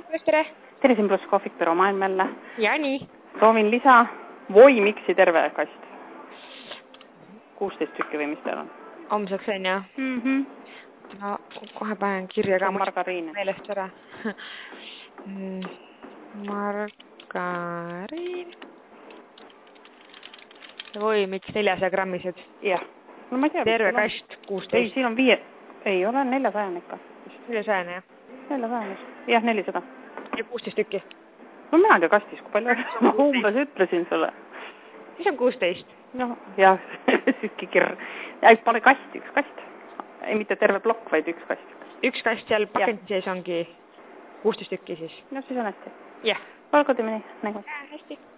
tere. Tervisin pluss kohvikbüroo maailm jälle. Ja nii. Proovin lisa Voimixi terve kast. 16 tükki või mis teil on? Homseks on jah. Ma kohe panen kirja ka margariin. Meelest ära. Margariin. Voimix 400 grammised. Jah. No ma ei tea. Terve kast 16. Ei, siin on 5. Ei ole 400 ikka. 400 jah. 400. Jah, 400. Ja 16 tükki. No mina ei tea kastis, kui palju ma umbes ütlesin sulle. Siis on 16. No, jah, sükikirr. Pane kast, üks kast. Ei, mitte terve plokk, vaid üks kast. Üks kast seal pakendi sees ongi 16 tükki siis. No siis on hästi. Jah. Palkotimini. Hästi.